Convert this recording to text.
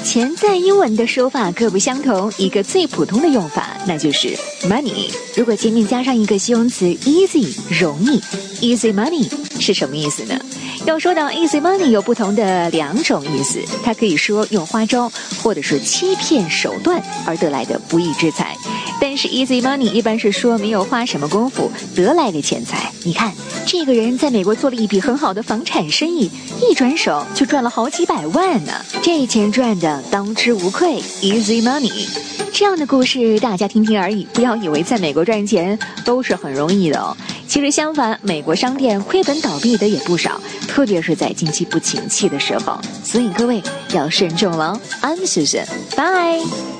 钱在英文的说法各不相同，一个最普通的用法那就是 money。 如果前面加上一个形容词 easy 容易， easy money 是什么意思呢？要说到 easy money 有不同的两种意思，它可以说用花招或者是欺骗手段而得来的不义之财，但是 easy money 一般是说没有花什么功夫得来的钱财。你看这个人在美国做了一笔很好的房产生意，一转手就赚了好几百万呢，这钱赚的当之无愧 easy money。 这样的故事大家听听而已，不要以为在美国赚钱都是很容易的哦。其实相反，美国商店亏本倒闭的也不少，特别是在经济不景气的时候，所以各位要慎重了。I'm Susan， 拜。